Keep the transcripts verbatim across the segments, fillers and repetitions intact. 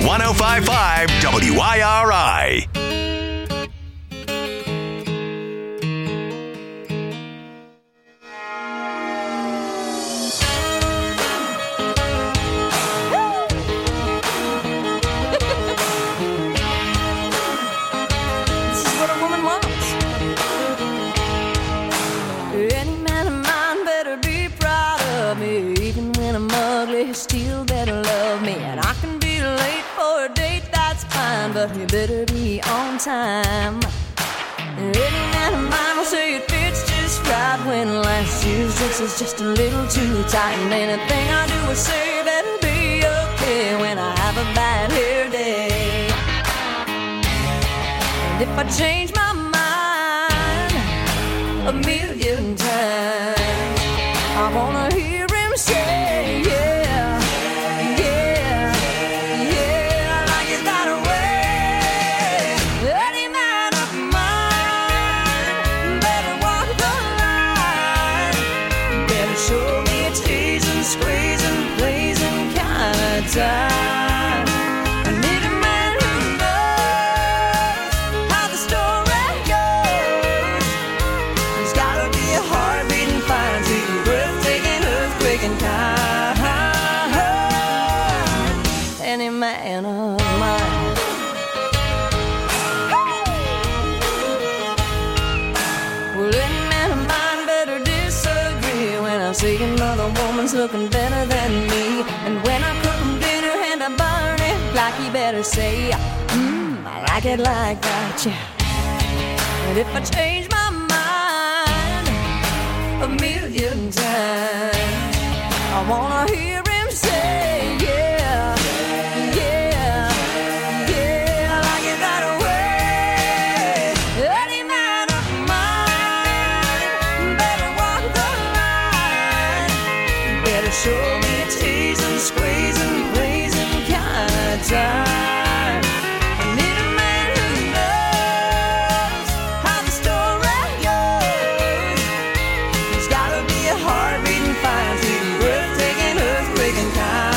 one oh five point five W I R I. Still better love me, and I can be late for a date, that's fine, but you better be on time. Any man of mine will say it fits just right when last year's dress is just a little too tight, and anything I do or say better be okay when I have a bad hair day. And if I change my mind a million times, I wanna hear him say, yeah. Time. I need a man who knows how the story goes. There's gotta be a heartbeating, fire-beating, breathtaking, earthquaking kind. Any man of mine. Well, any man of mine better disagree when I see another woman's looking better than me, and when I cook burn it like you better say, mmm, I like it like that, yeah. And if I change my mind a million times, I wanna hear him say, yeah, yeah, yeah, I like it that way. Any man of mine better walk the line, better show me a tease and squeeze and time. I need a man who knows how the story goes. There's gotta be a heartbeating, fire-beating, breathtaking, earthquaking kind.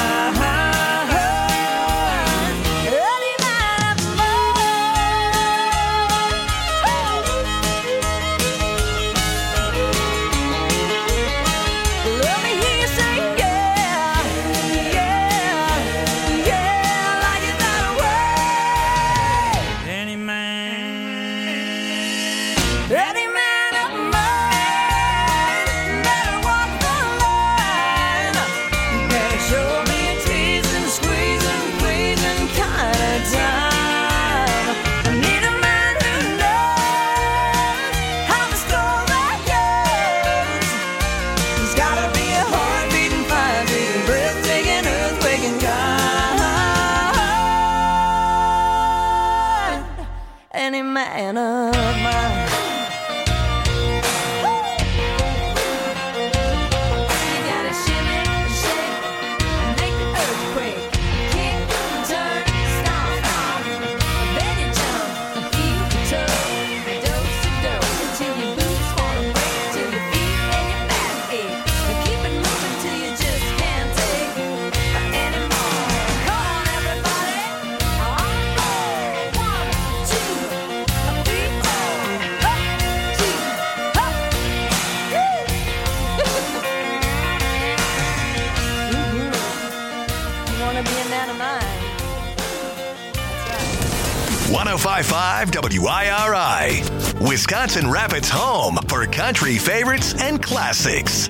Any man of mine. Let me hear you say, yeah, yeah. Any man of mine better walk the line, better show me a teasing, squeezing, pleasing kind of time. I need a man who knows how the story goes. There's gotta be a heart-beating, fire-beating, breathtaking, earthquaking kind. Any man of mine. one oh five point five W I R I, Wisconsin Rapids' home for country favorites and classics.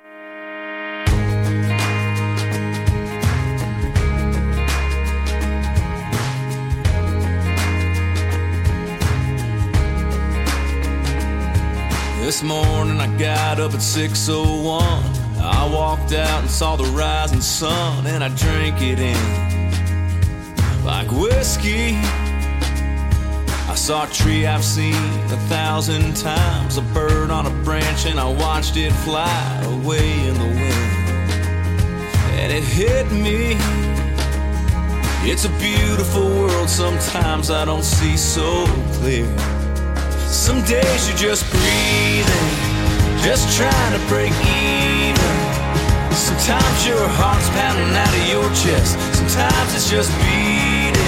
This morning I got up at six oh one. I walked out and saw the rising sun, and I drank it in like whiskey. I saw a tree I've seen a thousand times, a bird on a branch, and I watched it fly away in the wind. And it hit me, it's a beautiful world, sometimes I don't see so clear. Some days you're just breathing, just trying to break even. Sometimes your heart's pounding out of your chest, sometimes it's just beating.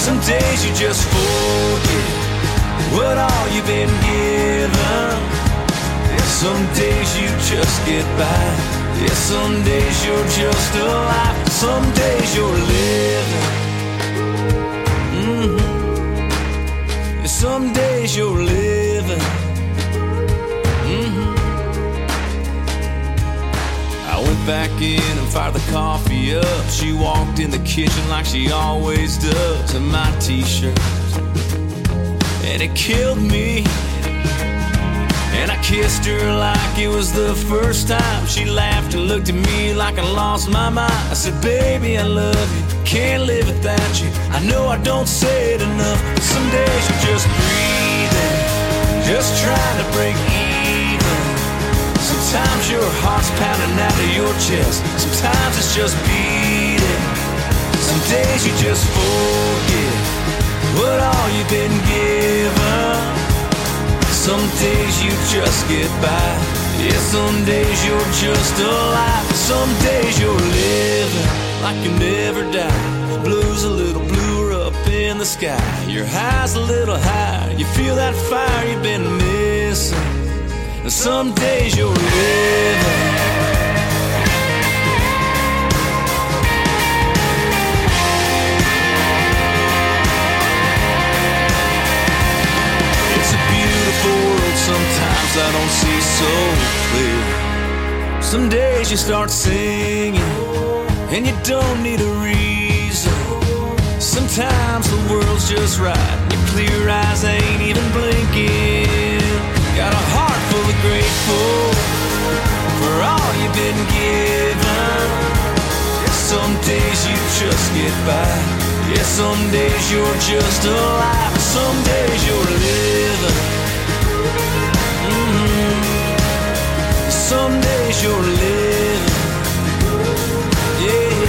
Some days you just forget what all you've been given. Yeah, some days you just get by. Yeah, some days you're just alive. Some days you're living. Mm-hmm. Yeah, some days you're living. Mm-hmm. I went back in and fired the coffee up. She walked in the kitchen like she always does in my t-shirt, and it killed me. And I kissed her like it was the first time. She laughed and looked at me like I lost my mind. I said, baby, I love you, can't live without you. I know I don't say it enough, but some days you're just breathing, just trying to break even. Sometimes your heart's pounding out of your chest, sometimes it's just beating. Some days you just forget what all you've been given. Some days you just get by. Yeah, some days you're just alive. Some days you're living like you never die. Blue's a little bluer up in the sky. Your high's a little higher. You feel that fire you've been missing. And some days you're living. Sometimes I don't see so clear. Some days you start singing and you don't need a reason. Sometimes the world's just right, your clear eyes ain't even blinking. Got a heart full of grateful for all you've been given. Some days you just get by. Yeah, some days you're just alive. Some days you're living. Some days you're living, yeah,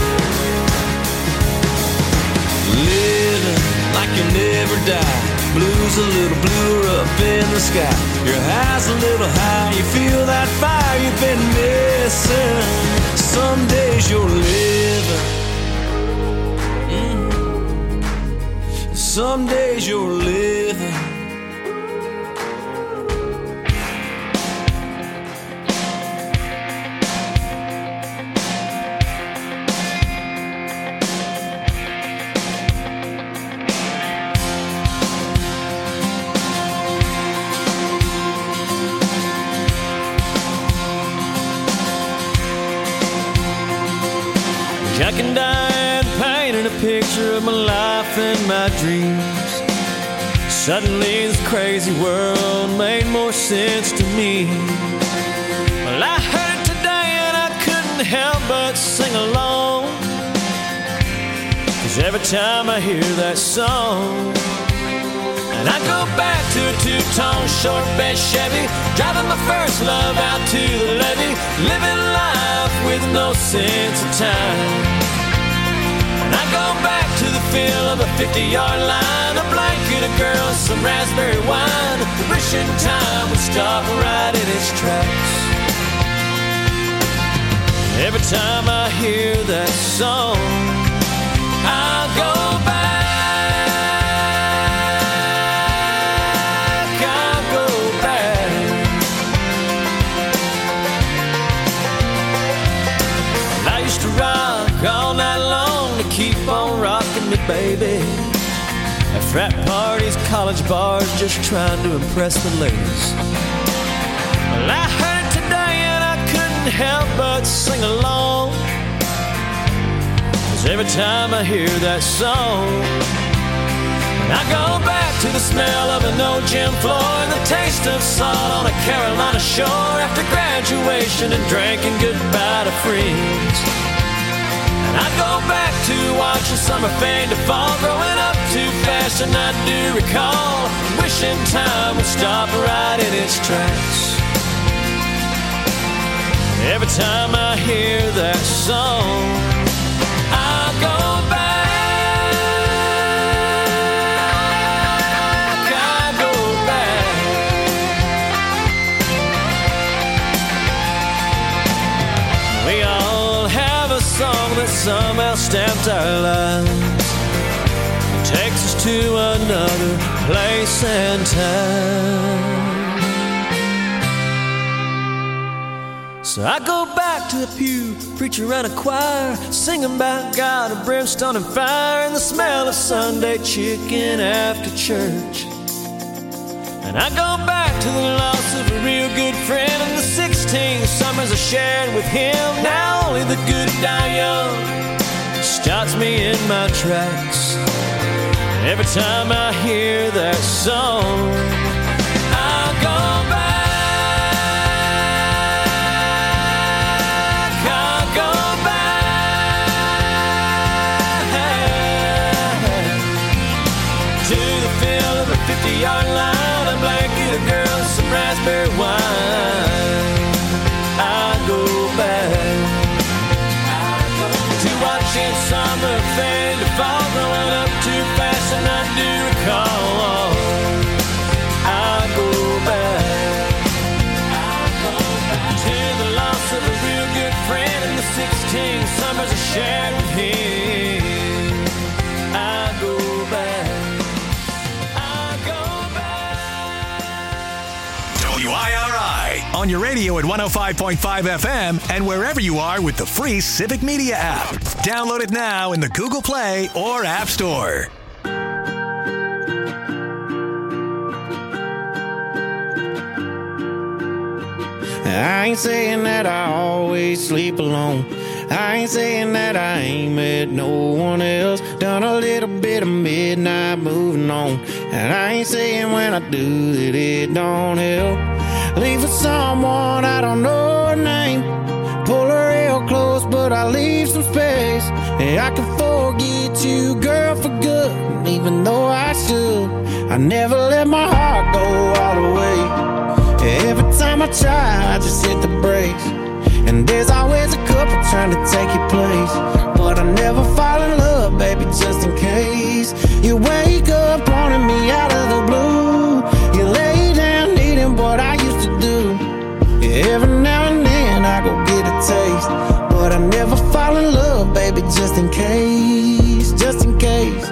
living like you never die. Blue's a little bluer up in the sky. Your high's a little high. You feel that fire you've been missing. Some days you're living. Mm-hmm. Some days you're living. I can die and painting a picture of my life and my dreams. Suddenly this crazy world made more sense to me. Well, I heard it today and I couldn't help but sing along, 'cause every time I hear that song, and I go back to a two-tone short bed Chevy, driving my first love out to the levee, living life with no sense of time. And I go back to the feel of a fifty-yard line, a blanket of girls, some raspberry wine, wishing time would stop right in its tracks. Every time I hear that song, I'll go back, I'll go back. I used to rock all night long to keep on rocking me, baby. At frat parties, college bars, just trying to impress the ladies. Well, I heard it today and I couldn't help but sing along, 'cause every time I hear that song, I go back to the smell of an old gym floor and the taste of salt on a Carolina shore after graduation and drinking goodbye to friends. And I go back to watching summer fade to fall, growing up too fast and I do recall, wishing time would stop right in its tracks. Every time I hear that song, I'll go back, I'll go back. We all have a song that somehow stamped our lives. It takes us to another place and time. So I go back to the pew, preacher and a choir, singing about God and brimstone and fire, and the smell of Sunday chicken after church. And I go back to the loss of a real good friend and the sixteen summers I shared with him. Now only the good die young stops me in my tracks. Every time I hear that song, I go back. fifty-yard line, a blanket of girls, some raspberry wine. I go back to watching summer fade to fall, growing up too fast and I do recall. I go back to the loss of a real good friend and the sixteen summers I shared with him. I go back. W I R I on your radio at one oh five point five F M and wherever you are with the free Civic Media app. Download it now in the Google Play or App Store. I ain't saying that I always sleep alone. I ain't saying that I ain't met no one else. Done a little bit of midnight moving on. And I ain't saying when I do that it don't help. Leave for someone I don't know her name. Pull her real close but I leave some space. And I can forget you, girl, for good. Even though I should, I never let my heart go all the way. Every time I try, I just hit the brakes. And there's always a couple trying to take your place. But I never fall in love, baby, just in case. You wake up wanting me out of the blue. You lay down needing what I used to do. Yeah, every now and then I go get a taste. But I never fall in love, baby, just in case. Just in case.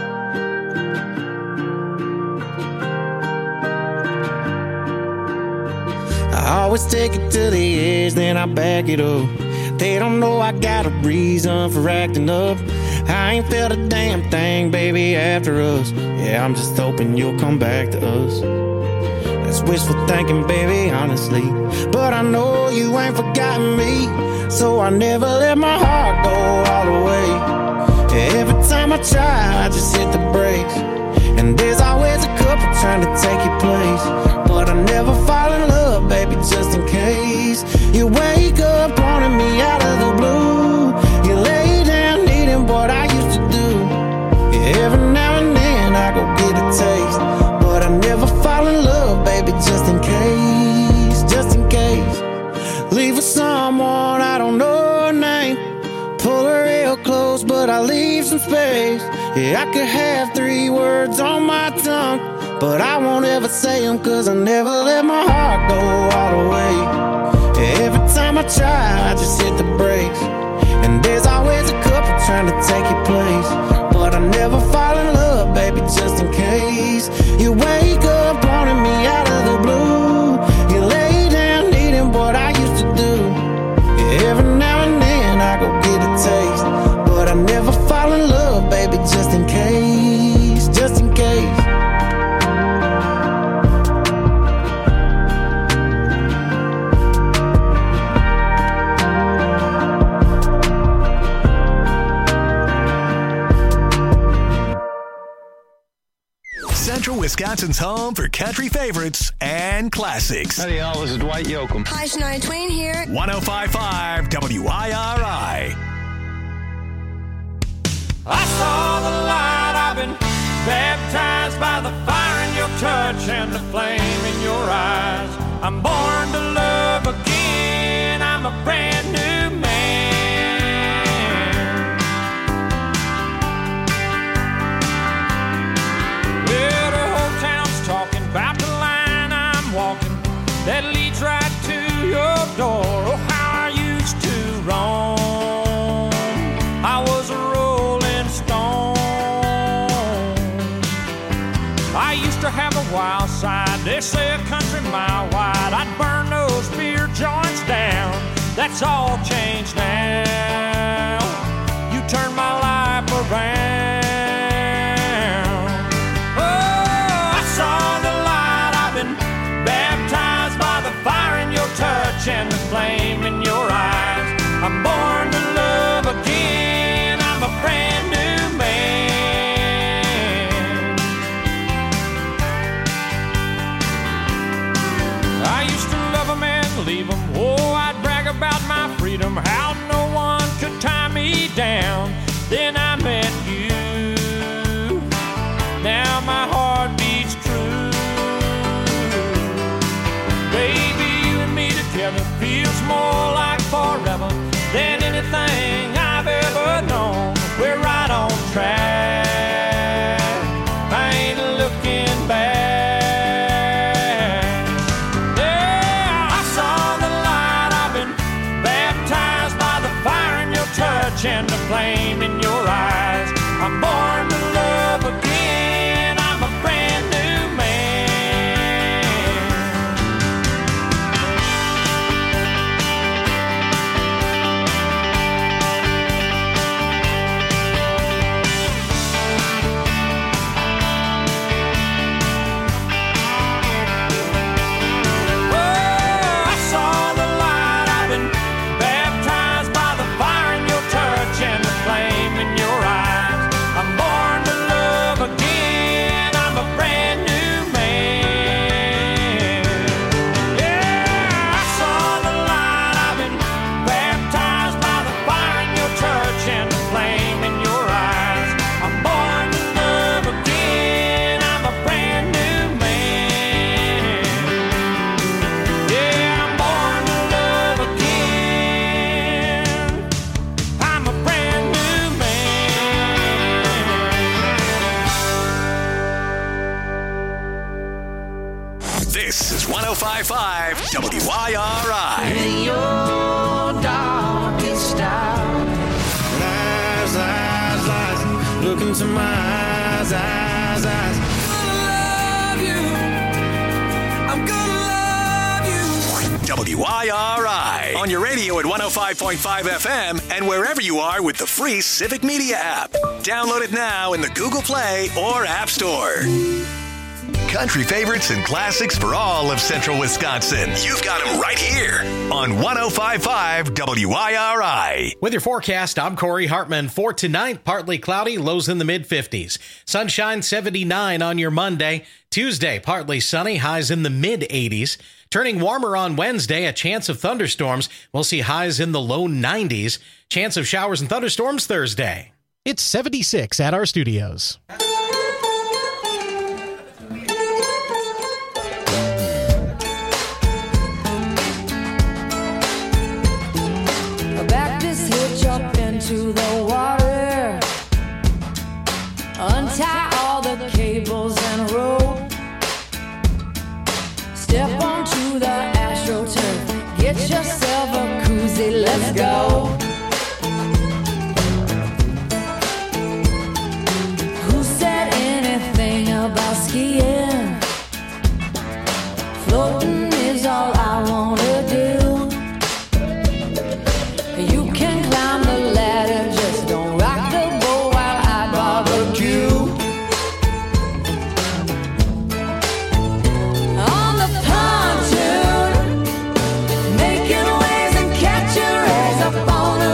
I always take it to the edge, then I back it up. They don't know I got a reason for acting up. I ain't felt a damn thing, baby, after us. Yeah, I'm just hoping you'll come back to us. That's wishful thinking, baby, honestly. But I know you ain't forgotten me, so I never let my heart go all the way. Every time I try, I just hit the brakes. And there's always a couple trying to take your place. But I never fall in love, baby, just in case. You wake up wanting me out of the blue. You lay down needing what I used to do. Yeah, every now and then I go get a taste. But I never fall in love, baby, just in case. Just in case. Leave for someone I don't know her name. Pull her real close, but I leave some space. Yeah, I could have three words on my tongue, but I won't ever say them, cause I never let my heart go all the way. Every time I try, I just hit the brakes. And there's always a couple trying to take your place. But I never fall in love, baby, just in case. You wake up wanting me out of the blue. You lay down needing what I used to do. Yeah, every now and then I go get a taste. But I never fall in love, baby, just in case. Just in case. Central Wisconsin's home for country favorites and classics. Howdy, y'all. This is Dwight Yoakam. Hi, Shania Twain here. one oh five point five W I R I. I saw the light, I've been baptized by the fire in your touch and the flame in your eyes. I'm born to love again, I'm a brand new man. Well, the whole town's talking about the line I'm walking that leads right to your door. Oh, how I used to roam. I was a rolling stone. used to have a wild side, they say a country mile wide. I'd burn those beer joints down. That's all changed now. You turned my life around. Oh, I saw the light. I've been baptized by the fire in your touch and the flame in your eyes. I'm born to love again. I'm a brand new man. I used to love a man, leave him. Oh, I'd brag about my freedom, how no one could tie me down. Then I met you. Now my heart beats true. Baby, you and me together feels more like forever than anything I've ever known. We're right on track. I ain't looking back. Yeah, I saw the light. I've been baptized by the fire in your touch and the flame in your eyes. I'm born to love again. I'm a brand new man. Oh, I saw the light. I've been baptized by the fire in your touch and the flame in your eyes. I'm born to love again. I'm a brand new man. Yeah, I saw the light. I've been baptized by the fire in your touch and the flame in your eyes. I'm born to love again. I'm a brand new man. Yeah, I'm born to love again. I'm a brand new man. This is one oh five point five W I R I. In your darkest hour. Lies, lies, lies. Look into my eyes, eyes, eyes. Love you. I'm gonna love you. W I R I. On your radio at one oh five point five F M and wherever you are with the free Civic Media app. Download it now in the Google Play or App Store. Country favorites and classics for all of central Wisconsin. You've got them right here on one oh five point five W I R I. With your forecast, I'm Corey Hartman. For tonight, partly cloudy, lows in the mid fifties. Sunshine seventy-nine on your Monday. Tuesday, partly sunny, highs in the mid eighties. Turning warmer on Wednesday, a chance of thunderstorms. We'll see highs in the low nineties. Chance of showers and thunderstorms Thursday. It's seventy-six at our studios. A Baptist hitch up into the water. Untie all the cables and rope. Step onto the AstroTurf. Get yourself a koozie, let's go. Who said anything about skiing? Floating is all I wanna do. You can climb the ladder, just don't rock the boat while I barbecue. On the pontoon, making waves and catching rays up on the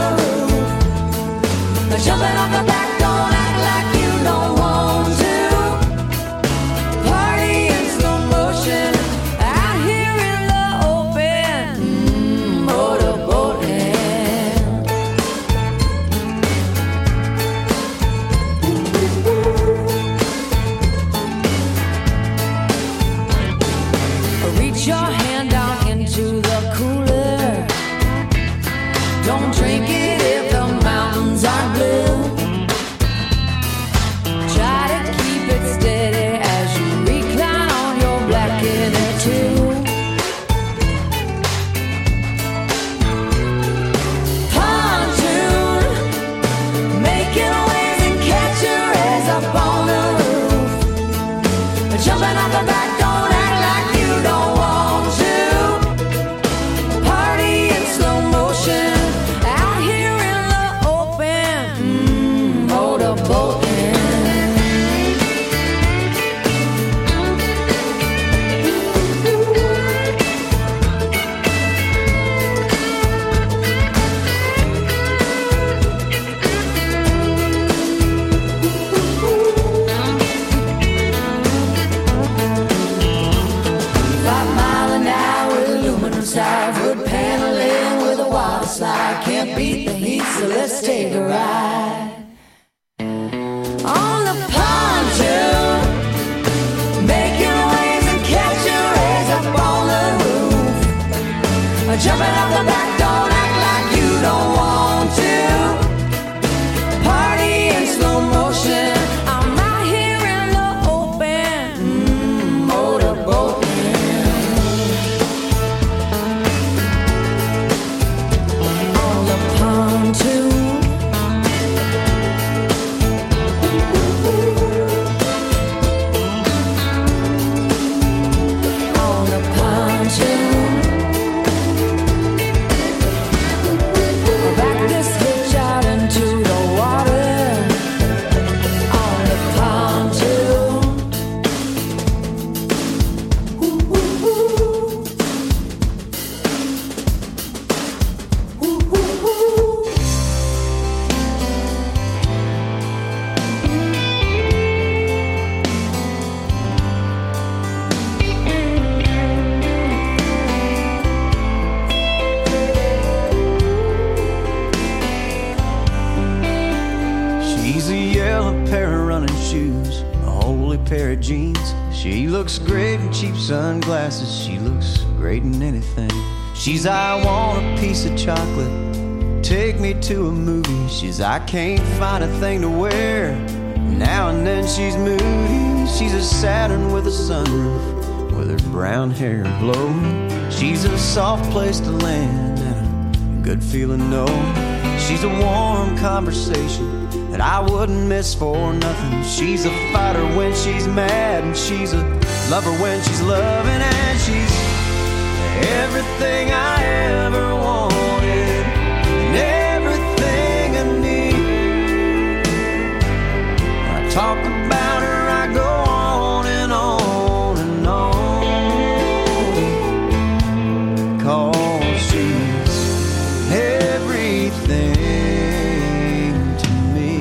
pair of jeans. She looks great in cheap sunglasses. She looks great in anything. She's, I want a piece of chocolate, take me to a movie. She's, I can't find a thing to wear. Now and then she's moody. She's a Saturn with a sunroof, with her brown hair blowing. She's a soft place to land and a good feeling no. She's a warm conversation that I wouldn't miss for nothing. She's a fighter when she's mad, and she's a lover when she's loving, and she's everything I ever wanted and everything I need. I talk about her, I go on and on and on, 'cause she's everything to me.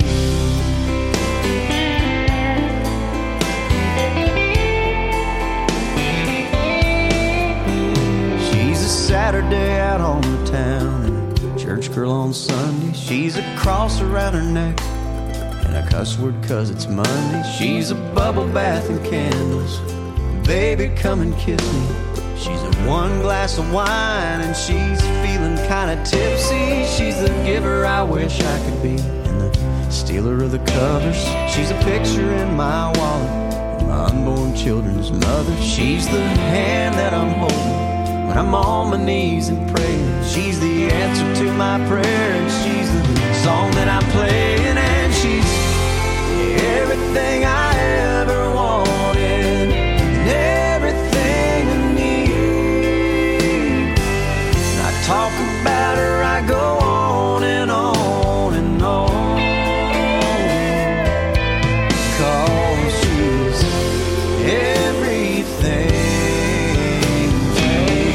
She's a Saturday out on the town and a church girl on Sunday. She's a cross around her neck and a cuss word 'cause it's Monday. She's a bubble bath and candles, baby come and kiss me. She's a one glass of wine and she's feeling kinda tipsy. She's the giver I wish I could be and the stealer of the covers. She's a picture in my wallet, my unborn children's mother. She's the hand that I'm holding when I'm on my knees and praying. She's the answer to my prayer, and she's the song that I'm playing, and she's everything I ever wanted and everything I need. And I talk about her, I go on and on and on, 'cause she's everything to me.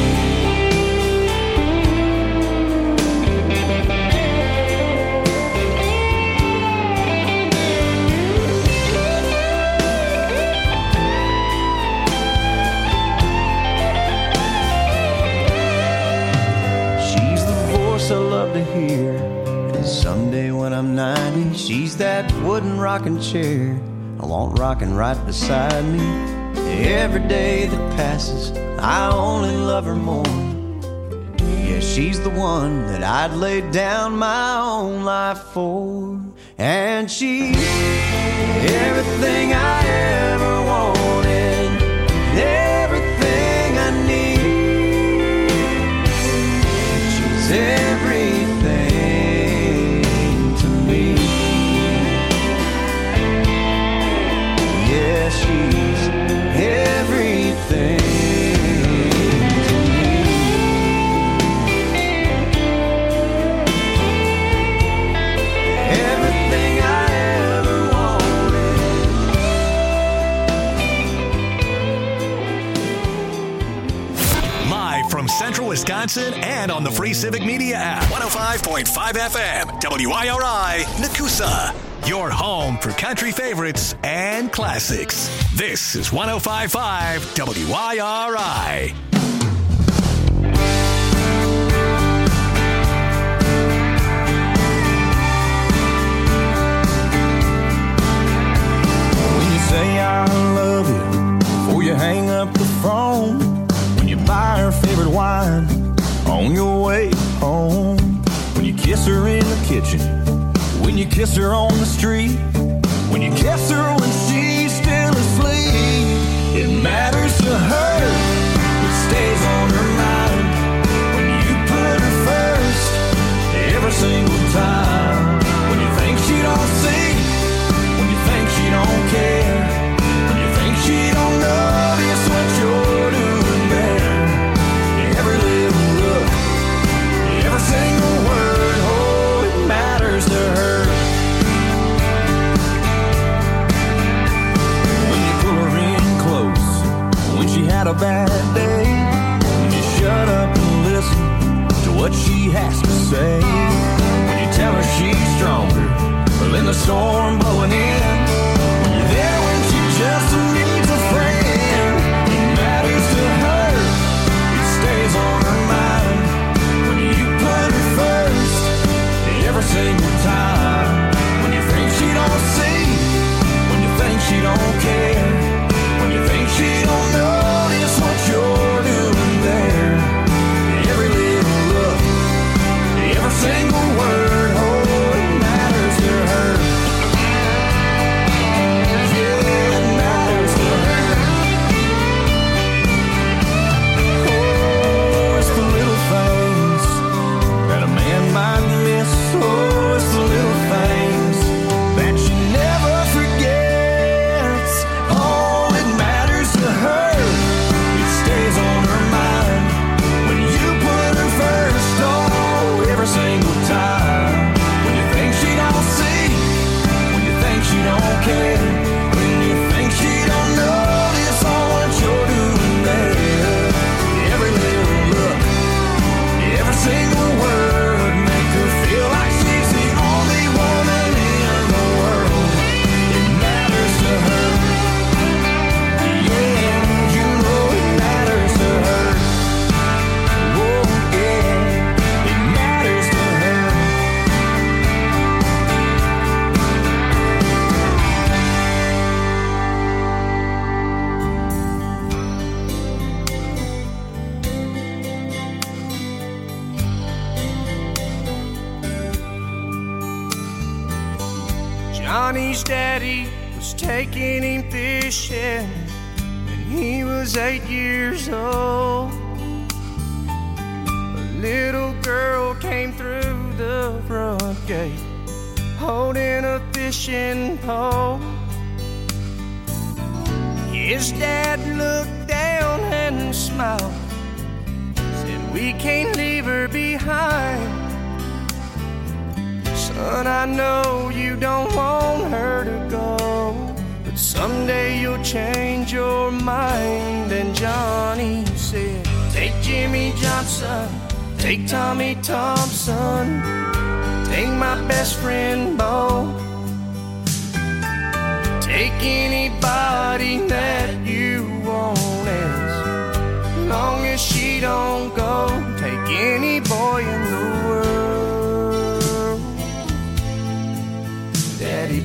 She's the voice I love to hear, and someday when I'm ninety, she's that wooden rocking chair I want rocking right beside me. Every day that passes, I only love her more. Yeah, she's the one that I'd lay down my own life for, and she's everything I ever wanted, everything I need. She's everything to me. Yeah, she's everything to me. Everything I ever wanted. Live from Central Wisconsin and on the free Civic Media app. one oh five point five F M, W I R I, Nakusa. Your home for country favorites and classics. This is one oh five point five W I R I. When you say I love you before you hang up the phone, when you buy her favorite wine on your way home, when you kiss her in the kitchen, when you kiss her on the street, when you kiss her when she's still asleep, it matters to her, it stays on her mind. When you put her first every single time, when you think she don't see, when you think she don't care, when you think she don't notice what you're doing there, every little look, every single word, oh, it matters to her. When you pull her in close, when she had a bad day, when you shut up and listen to what she has to say, when you tell her she's stronger than the storm blowing in, when you're there when she just needs a friend, it matters to her, it stays on her mind. When you put her first every single time, when you think she don't see, when you think she don't care, Johnny's daddy was taking him fishing when he was eight years old. A little girl came through the front gate holding a fishing pole. His dad looked down and smiled, said, "We can't leave her behind. Son, I know you don't want her to go, but someday you'll change your mind." And Johnny said, "Take Jimmy Johnson, take Tommy Thompson, take my best friend Bo, take anybody that you want, as long as she don't go. Take any boy in the world. Daddy,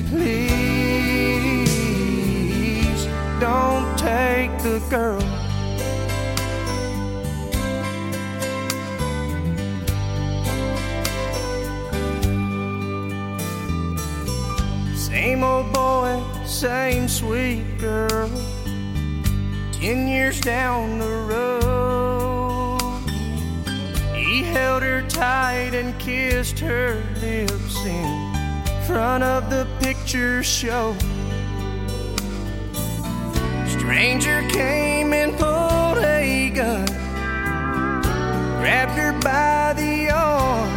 please don't take the girl." Same old boy, same sweet girl. Ten years down the road, he held her tight and kissed her lips in front of the picture show. Stranger came and pulled a gun, grabbed her by the arm,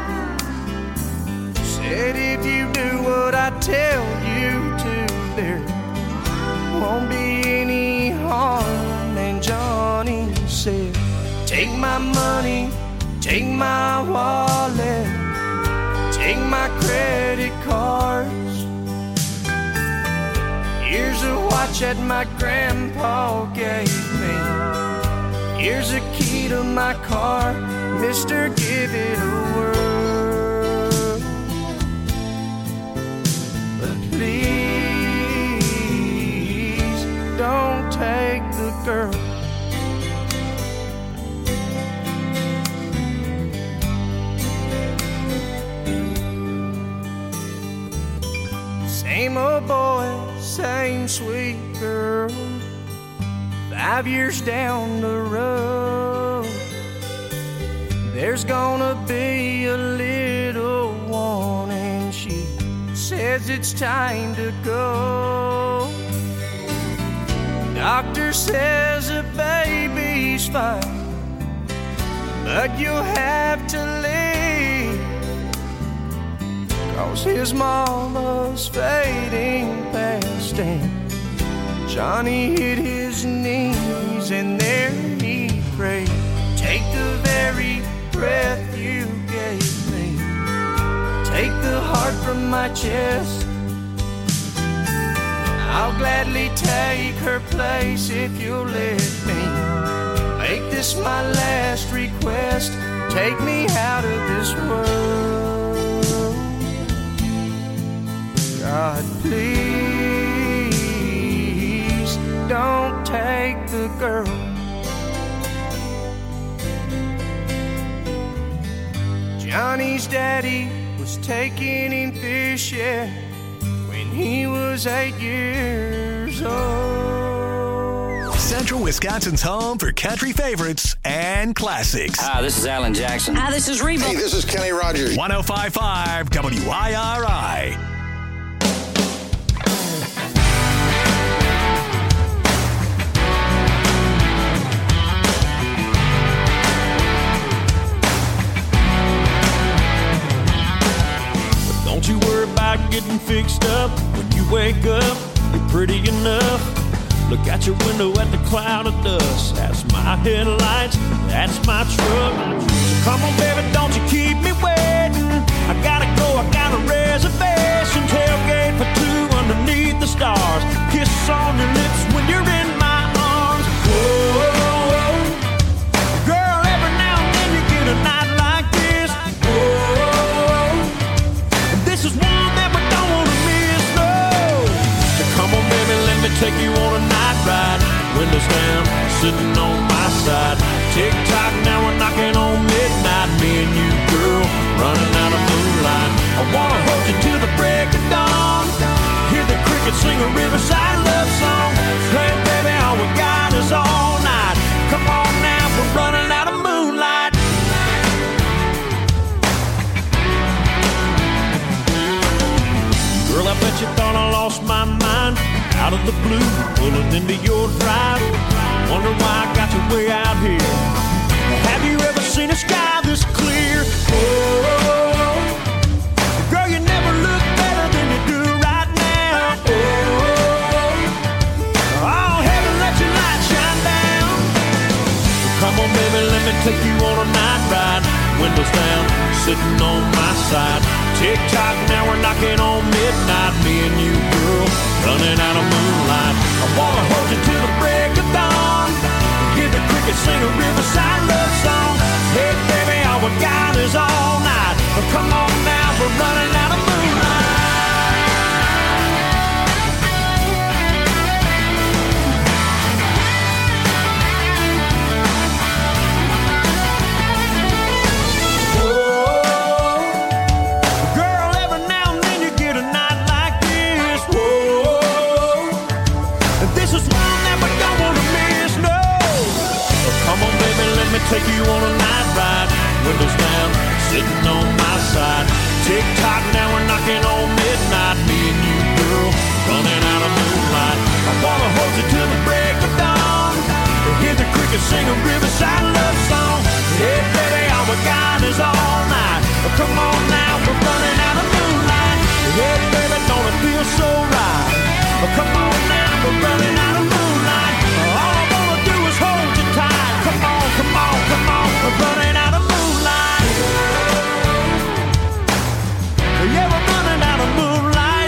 said, "If you do what I tell you to, there won't be any harm." And Johnny said, "Take my money, take my wallet, take my credit cards. Here's a watch that my grandpa gave me. Here's a key to my car. Mister, give it a whirl. But please don't take the girl." Same old boy, same sweet girl. Five years down the road, there's gonna be a little one, and she says it's time to go. Doctor says the baby's fine, but you'll have to leave, 'cause his mama's fading fast. And Johnny hit his knees and there he prayed, "Take the very breath you gave me, take the heart from my chest. I'll gladly take her place if you'll let me. Make this my last request, take me out of this world. God, please don't take the girl." Johnny's daddy was taking him fishing when he was eight years old. Central Wisconsin's home for country favorites and classics. Hi, this is Alan Jackson. Hi, this is Reba. Hey, this is Kenny Rogers. one oh five point five W I R I. Don't you worry about getting fixed up. When you wake up, you're pretty enough. Look out your window at the cloud of dust. That's my headlights, that's my truck. So come on, baby, don't you keep me waiting. I gotta go, I got a reservation. Tailgate for two underneath the stars. Kiss on your lips when you're in my arms. Whoa, whoa. Girl, every now and then you get a night like this. Whoa, this is one that we don't wanna miss, no. So come on, baby, let me take you on a night ride. Windows down, sitting on my side. Tick tock, now we're knocking on midnight. Me and you, girl, running out of moonlight. I wanna hold you till the break of dawn. cricket, sing a riverside love song. Hey, baby, all we got is all night. Come on now, we're running out of moonlight. Girl, I bet you thought I lost my mind. Out of the blue, pulling into your drive. Wonder why I got you way out here. Have you ever seen a sky this clear? Oh, girl, you never look better than you do right now. Oh, oh, heaven, let your light shine down. Come on, baby, let me take you on a night ride. Windows down, sitting on my side. Tick-tock, now we're knocking on midnight. Me and you, girl, running out of moonlight. I wanna hold you till the break of dawn. Hear the crickets sing a riverside love song. Hey, baby, all we got is all night. Come on now, we're running out of moonlight. Take you on a night ride, windows down, sitting on my side. Tick-tock, now we're knocking on midnight. Me and you, girl, running out of moonlight. I wanna hold you till the break of dawn. Hear the crickets sing a riverside love song. Hey, baby, all we got is all night. Come on now, we're running out of moonlight. Hey, baby, don't it feel so right? Come on now, we're running out of moonlight. All I wanna do is hold you tight. Come on, come on, come on, we're running out of moonlight. Yeah, we're running out of moonlight.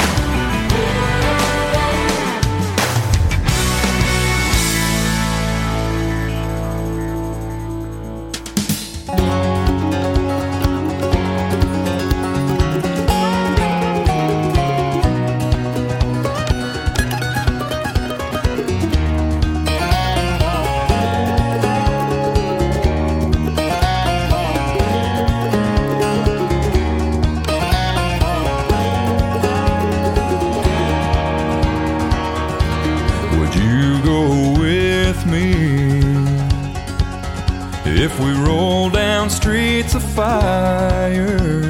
If we roll down streets of fire,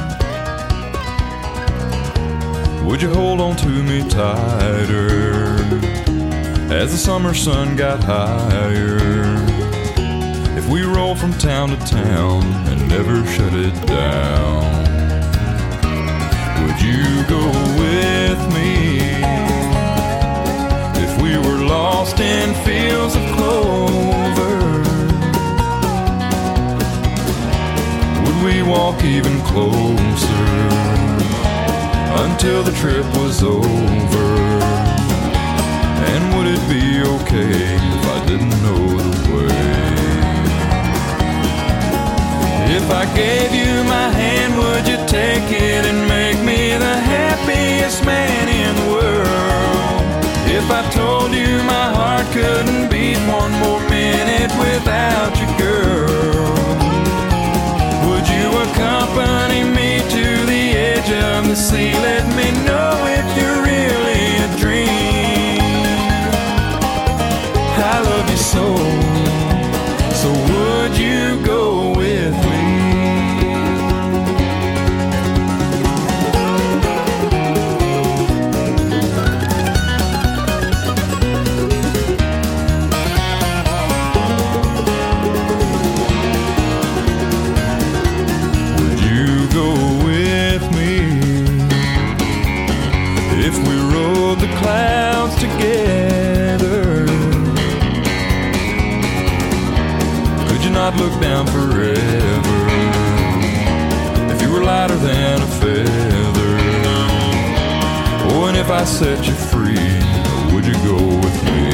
would you hold on to me tighter as the summer sun got higher? If we roll from town to town and never shut it down, would you go with me? If we were lost in fields of clover, we walk even closer until the trip was over? And would it be okay if I didn't know the way? If I gave you my hand, would you take it and make me the happiest man in the world? If I told you my heart couldn't beat one more minute without you, girl, accompany me to the edge of the sea? Let me know if you're really a dream. I love you so, so would you go with me? Clouds together, could you not look down forever? If you were lighter than a feather, oh, and if I set you free, would you go with me?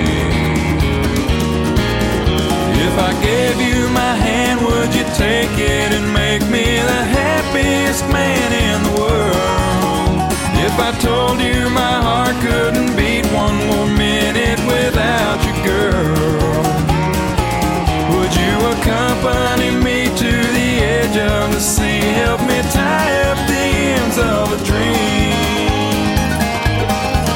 If I gave you my hand, would you take it and make me the happiest man in the world? If I told you my heart couldn't beat one more minute without you, girl, would you accompany me to the edge of the sea? Help me tie up the ends of a dream.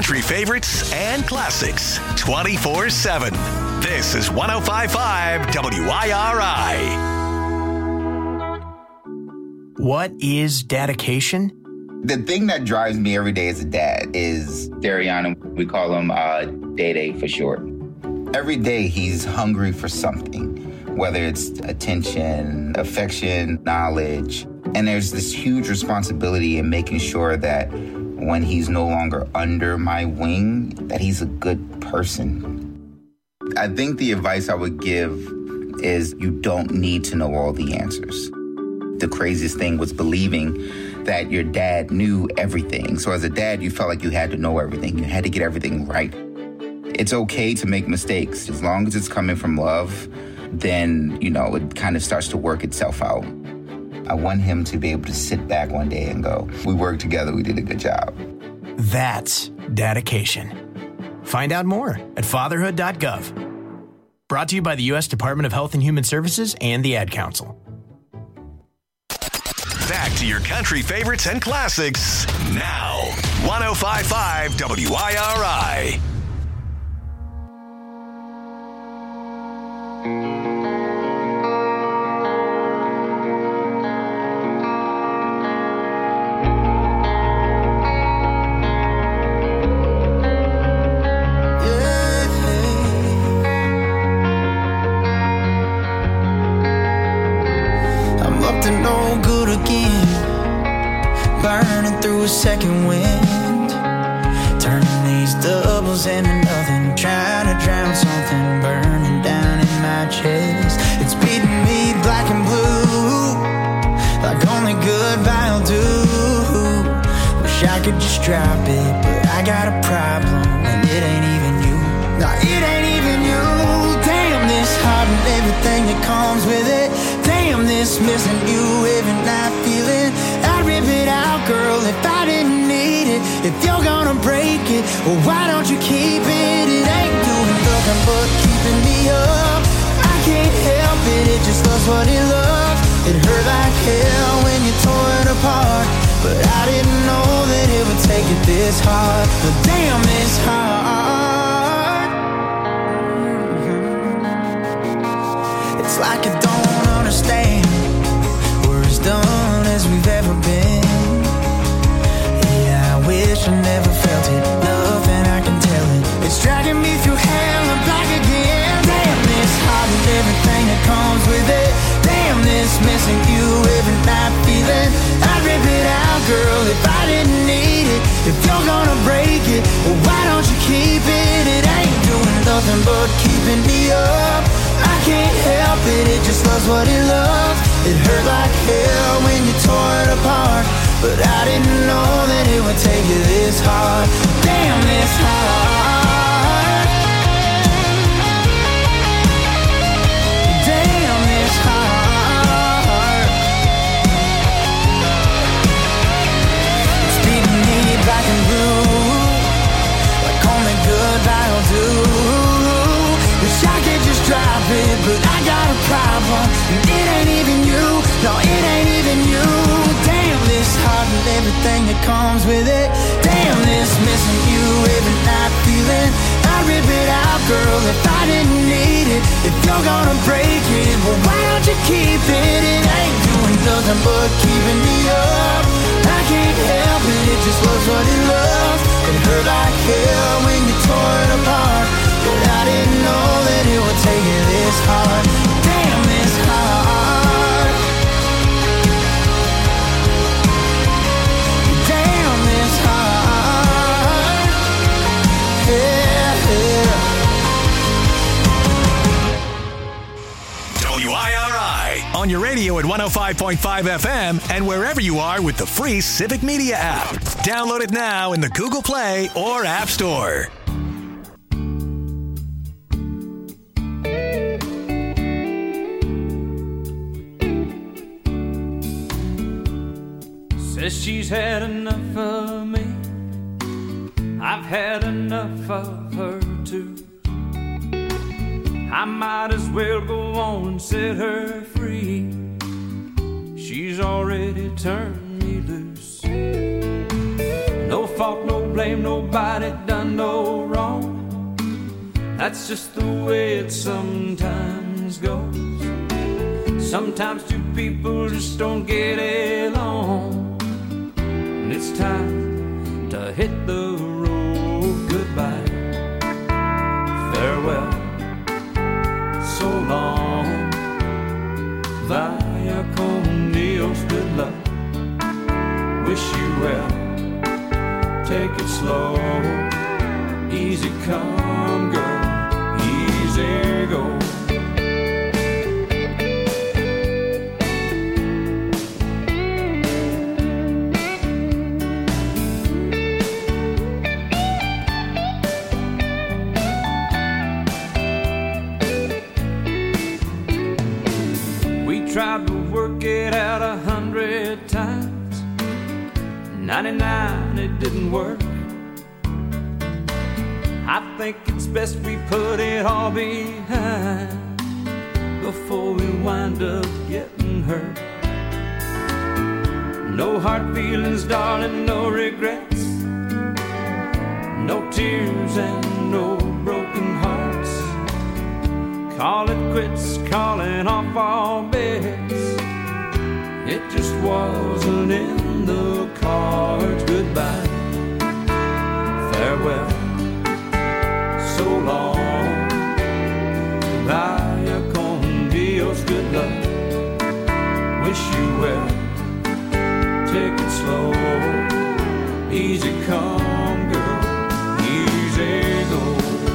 country favorites and classics twenty-four seven. This is one oh five point five W I R I. What is dedication? The thing that drives me every day as a dad is Dariana. We call him uh, Day-Day for short. Every day he's hungry for something, whether it's attention, affection, knowledge. And there's this huge responsibility in making sure that when he's no longer under my wing, that he's a good person. I think the advice I would give is you don't need to know all the answers. The craziest thing was believing that your dad knew everything. So as a dad, you felt like you had to know everything. You had to get everything right. It's okay to make mistakes. As long as it's coming from love, then, you know, it kind of starts to work itself out. I want him to be able to sit back one day and go, we worked together, we did a good job. That's dedication. Find out more at fatherhood dot gov. Brought to you by the U S Department of Health and Human Services and the Ad Council. Back to your country favorites and classics now. one oh five point five W I R I. Second wind, turning these doubles into nothing, trying to drown something burning down in my chest. It's beating me black and blue, like only goodbye will do. Wish I could just drop it, but I got a problem, and it ain't even you. No, it ain't even you. Damn, this heart and everything that comes with it. Damn, this missing you every night feeling. I'd rip it out, girl, if I didn't need it. If you're gonna break it, well, why don't you keep it? It ain't doing nothing but keeping me up. I can't help it, it just loves what it loves. It hurt like hell when you tore it apart, but I didn't know that it would take it this hard. But damn, it's hard. Mm-hmm. It's like I don't understand. We're as done as we've ever been. Yeah, I wish I never felt it. Nothing I can tell it. It's dragging me through hell and back again. Damn, this heart and everything that comes with it. Damn, this missing you every night feeling. I'd rip it out, girl, if I didn't need it. If you're gonna break it, well, why don't you keep it? It ain't doing nothing but keeping me up. I can't help it, it just loves what it loves. It hurt like hell when you tore it apart, but I didn't know that it would take you this hard. Damn, this hard. Damn, this hard. It's beating me black and blue, like only goodbye will do. Wish I could just drop it, but I got a problem, and it ain't even you. No, it ain't even you. Damn, this heart and everything that comes with it. Damn, this missing you every night feeling. I'd rip it out, girl, if I didn't need it. If you're gonna break it, well, why don't you keep it? It ain't doing nothing but keeping me up. I can't help it, it just loves what it loves. It hurt like hell when you tore it apart, but I didn't know that it would take you this hard. Damn, this hard. Damn, this hard. Yeah, yeah. W I R I on your radio at one oh five point five F M and wherever you are with the free Civic Media app. Download it now in the Google Play or App Store. Says she's had enough of me. I've had enough of her too. I might as well go on and set her free. She's already turned me loose. No fault, no blame, nobody done no wrong. That's just the way it sometimes goes. Sometimes two people just don't get along, and it's time to hit the road. Goodbye, farewell, so long, vaya con Dios, good luck, wish you well, take it slow, easy come girl, easy go. Tried to work it out a hundred times, ninety-nine it didn't work. I think it's best we put it all behind before we wind up getting hurt. No hard feelings, darling, no regrets, no tears and no broken hearts. Call it quits, calling off all bets. It just wasn't in the cards. Goodbye, farewell, so long, vaya con Dios, good luck, wish you well, take it slow, easy come girl, easy go.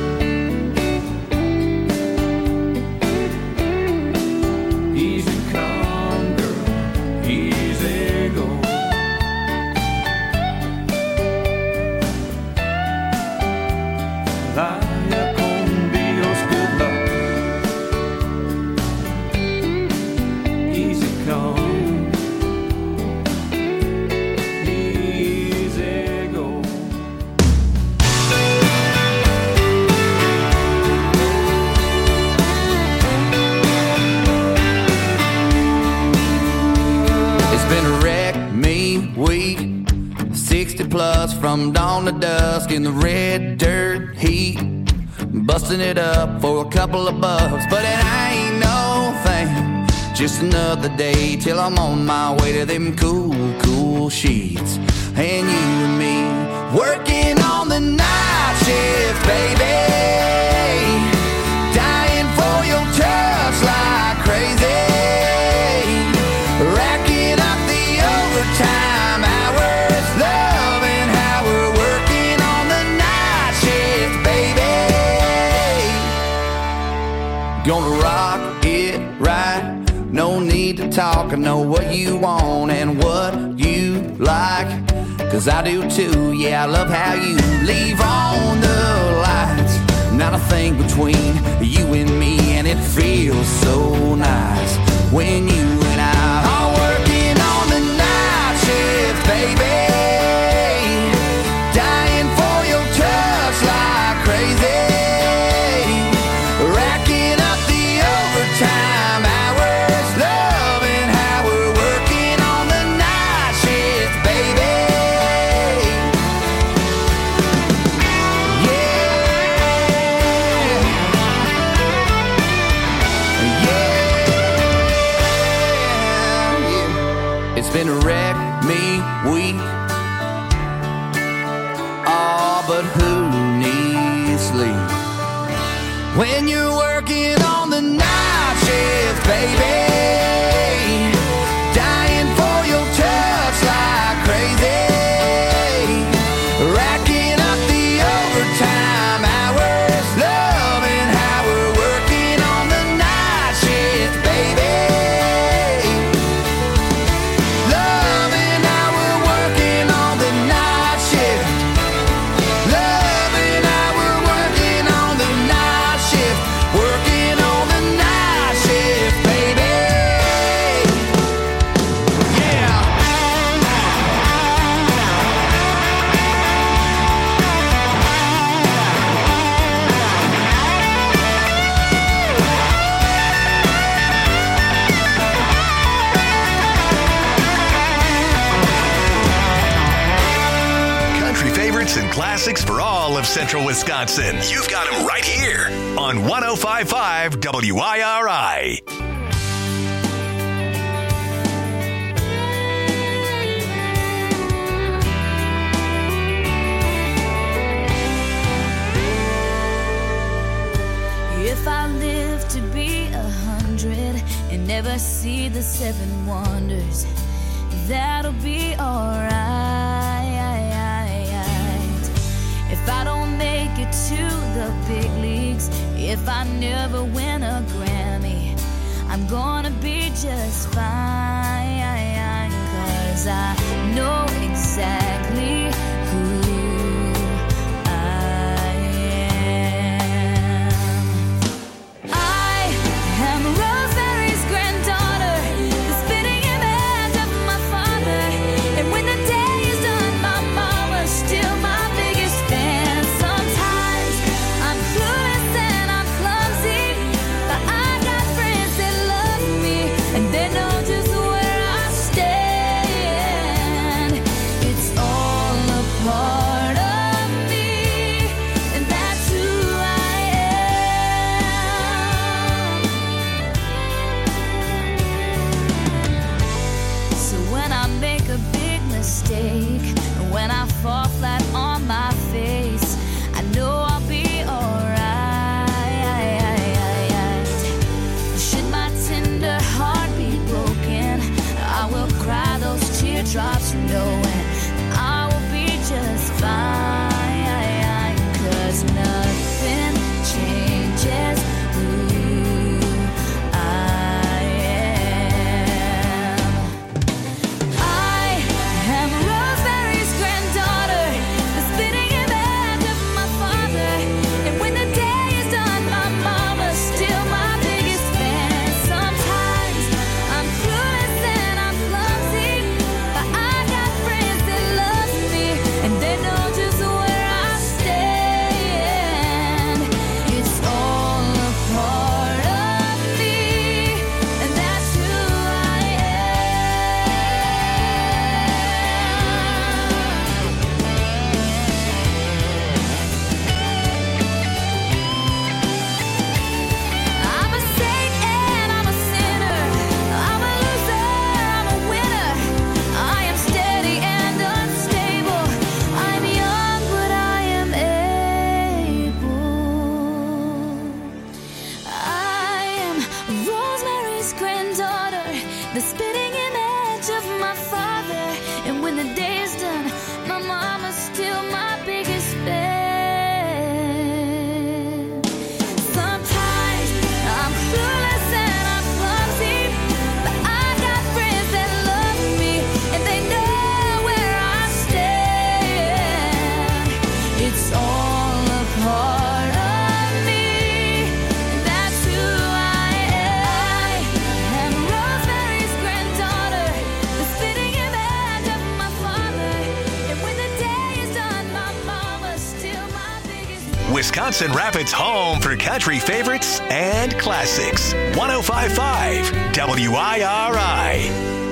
Plus from dawn to dusk in the red dirt heat, busting it up for a couple of bucks. But it ain't no thing, just another day till I'm on my way to them cool, cool sheets. And you and me working on the night shift, baby, dying for your touch like crazy, racking up the overtime hours, loving how we're working on the night shift, baby. Gonna rock it right, no need to talk, I know what you want and what you like, cause I do too, yeah, I love how you leave on the lights. Not a thing between you and me, and it feels so nice when you and I are working on the night shift, baby, dying for your touch like crazy, racking up the overtime hours, loving how we're working on the night shift, baby. It's been a wreck me week. Oh, but who needs sleep when you're working on the night shift, baby, dying for your touch like crazy, racking up the overtime hours, loving how we're working on the night shift, baby. Loving how we're working on the night shift. Loving how we're working on the night shift. Working favorites and classics for all of Central Wisconsin. You've got them right here on one oh five point five W I R I. If I live to be a hundred and never see the seven wonders, that'll be alright. If I don't make it to the big leagues, if I never win a Grammy, I'm gonna be just fine. 'Cause I know exactly who drops knowing I will be just fine. 'Cause nothing changes who I am. I am Rosemary's granddaughter, the spitting image of my father. And when the day is done, my mama's still my biggest fan. Sometimes I'm clueless and I'm clumsy, Wisconsin Rapids' home for country favorites and classics. one oh five point five W I R I.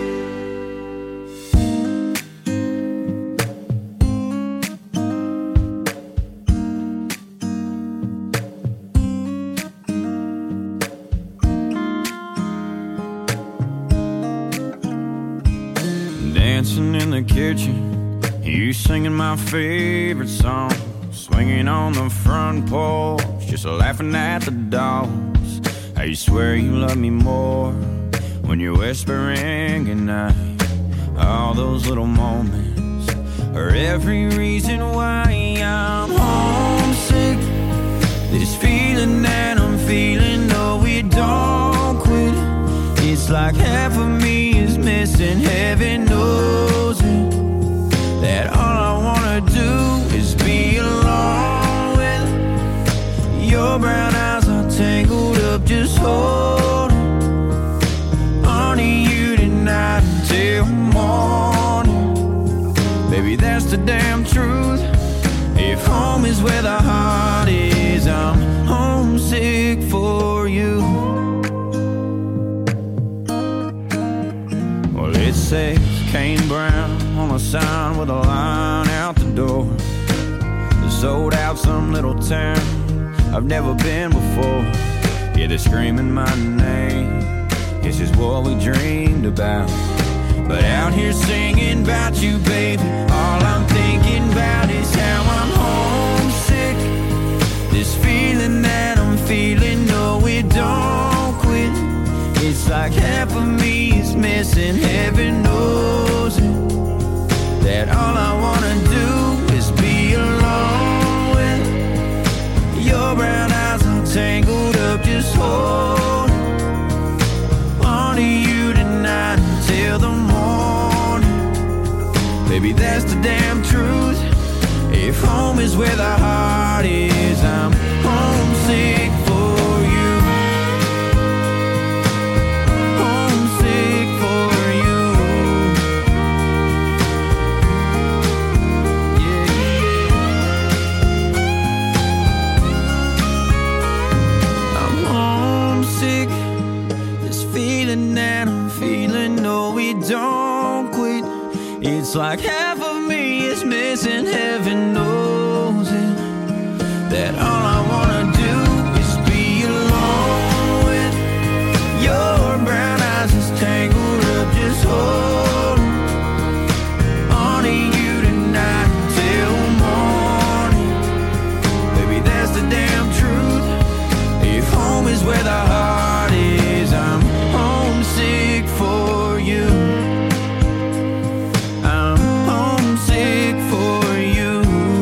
Dancing in the kitchen, you singing my favorite song. Swinging on the front porch, just laughing at the dogs. I swear you love me more when you're whispering goodnight. All those little moments are every reason why I'm homesick. This feeling that I'm feeling, no, we don't quit. It's like half of me is missing, heaven knows it. That all I wanna do is be alone with your brown eyes are tangled up, just holding on to you tonight until morning. Baby, that's the damn truth. If home is where the heart is, I'm homesick for you. Well, it says Kane Brown on a sign with a line out the door. sold out some little town I've never been before. Yeah, they're screaming my name. This is what we dreamed about. But out here singing about you, baby, all I'm thinking about is how I'm homesick. This feeling that I'm feeling, no, it don't quit. It's like half of me is missing, heaven knows it. That all I wanna do is be alone with your brown eyes all tangled up, just hold on to you tonight until the morning. Baby, that's the damn truth. If home is where the heart is, I'm homesick for you. Homesick for you. Yeah, yeah. I'm homesick. This feeling that I'm feeling, no, it don't quit. It's like half of me is missing, heaven knows it. That all I wanna do is be alone with your brown eyes just tangled up, just hold on to you tonight till morning. Baby, that's the damn truth. If home is where the heart is, I'm homesick for you. I'm homesick for you.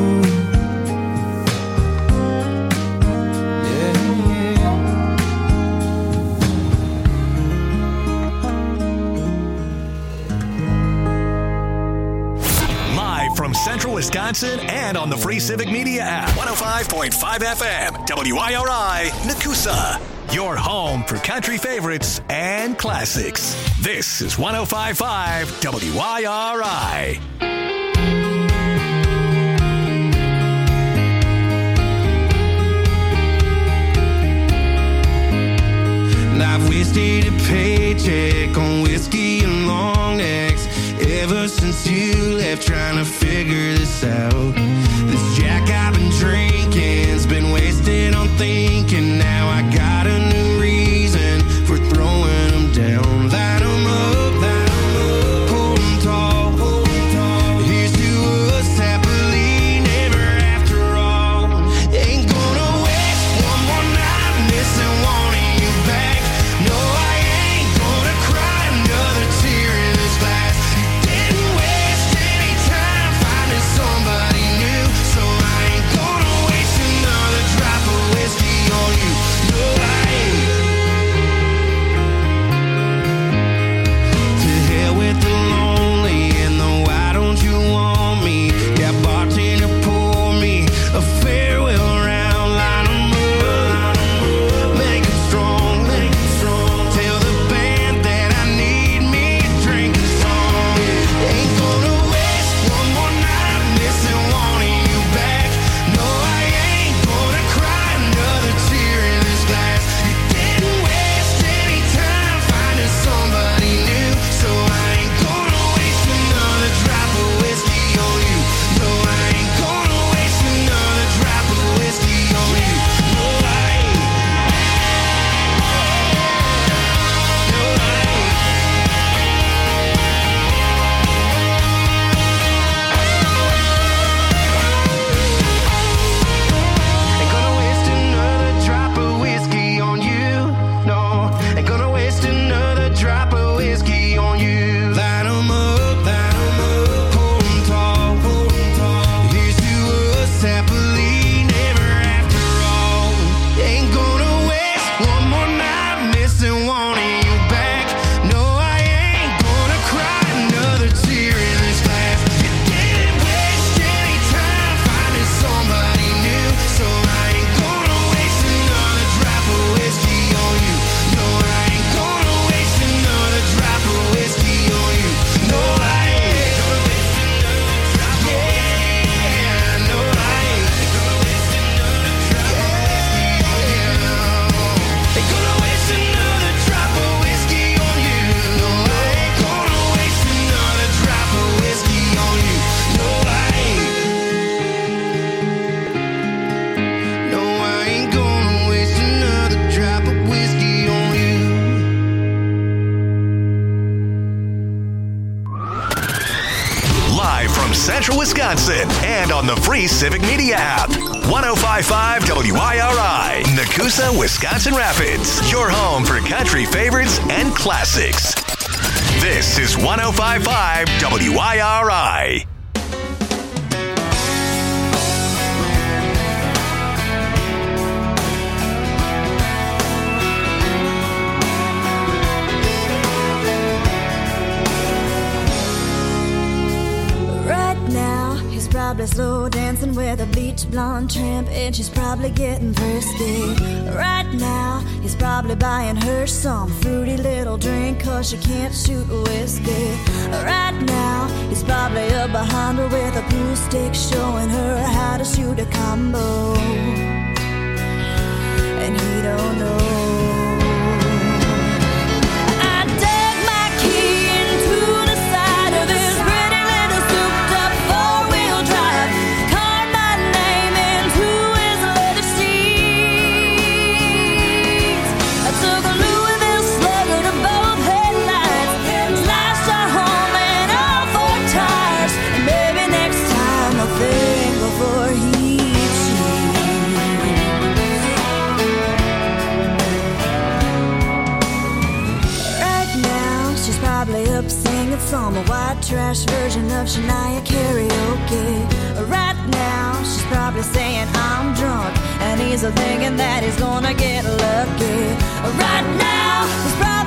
Live from Central Wisconsin and on the free Civic Media app. one oh five point five F M, W I R I, Nakusa. Your home for country favorites and classics. This is one oh five point five W I R I. I've wasted a paycheck on whiskey and long necks ever since you left, trying to figure this out. This Jack I've been drinking's been wasted on thinking. Now I got a new reason for throwing them down. Light them up, light them up, hold them tall, hold them tall. Here's to us happily never after all. Ain't gonna waste one more night missing wanting you back. No, I ain't gonna cry another tear in this glass. Didn't waste any time finding somebody new, so I ain't gonna waste another drop of whiskey on you. Wisconsin, and on the free Civic Media app. one oh five point five W I R I, Nakusa, Wisconsin Rapids, your home for country favorites and classics. This is one oh five point five W I R I. Probably slow dancing with a bleach blonde tramp, and she's probably getting frisky. Right now, he's probably buying her some fruity little drink, cause she can't shoot whiskey. Right now, he's probably up behind her with a pool stick, showing her how to shoot a combo. And he don't know. Some white trash version of Shania karaoke. Right now, she's probably saying I'm drunk, and he's thinking that he's gonna get lucky. Right now, he's probably